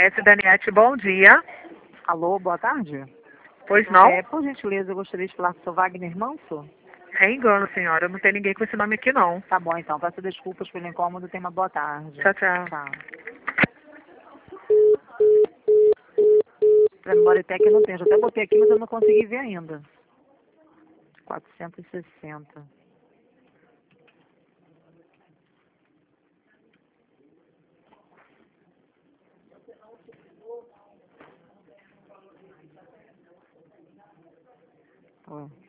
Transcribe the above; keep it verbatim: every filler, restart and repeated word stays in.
S. Daniete, bom dia. Alô, boa tarde. Pois não? É, por gentileza, eu gostaria de falar com o seu Wagner Manso. É engano, senhora. Não tem ninguém com esse nome aqui, não. Tá bom, então. Peço desculpas pelo incômodo. Tenha uma boa tarde. Tchau, tchau. Tchau. Pra Memória-Tec eu não tenho. Já até botei aqui, mas eu não consegui ver ainda. quatrocentos e sessenta. Oi.